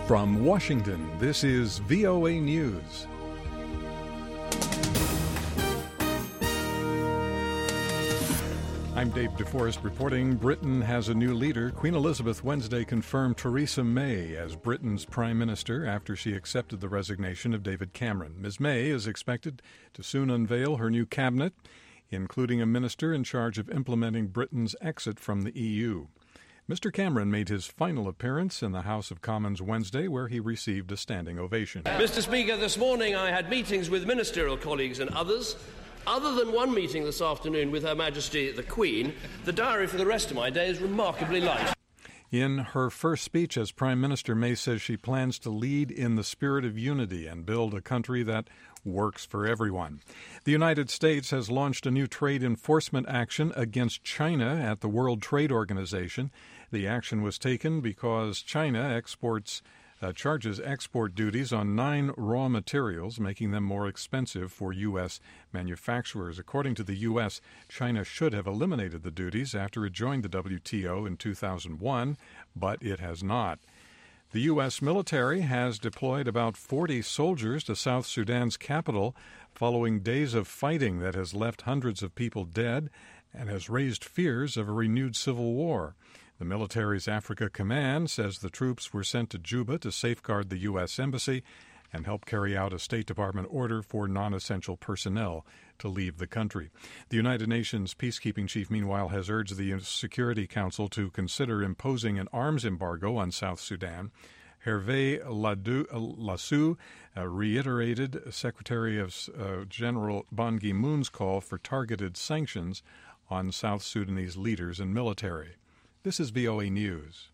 From Washington, this is VOA News. I'm Dave DeForest reporting Britain has a new leader. Queen Elizabeth Wednesday confirmed Theresa May as Britain's Prime Minister after she accepted the resignation of David Cameron. Ms. May is expected to soon unveil her new cabinet, including a minister in charge of implementing Britain's exit from the EU. Mr. Cameron made his final appearance in the House of Commons Wednesday, where he received a standing ovation. Mr. Speaker, this morning I had meetings with ministerial colleagues and others. Other than one meeting this afternoon with Her Majesty the Queen, the diary for the rest of my day is remarkably light. In her first speech as Prime Minister, May says she plans to lead in the spirit of unity and build a country that works for everyone. The United States has launched a new trade enforcement action against China at the World Trade Organization. The action was taken because China charges export duties on 9 raw materials, making them more expensive for U.S. manufacturers. According to the U.S., China should have eliminated the duties after it joined the WTO in 2001, but it has not. The U.S. military has deployed about 40 soldiers to South Sudan's capital following days of fighting that has left hundreds of people dead and has raised fears of a renewed civil war. The military's Africa Command says the troops were sent to Juba to safeguard the U.S. Embassy and help carry out a State Department order for non-essential personnel to leave the country. The United Nations peacekeeping chief, meanwhile, has urged the Security Council to consider imposing an arms embargo on South Sudan. Hervé Lassou reiterated Secretary of General Ban Ki-moon's call for targeted sanctions on South Sudanese leaders and military. This is VOA News.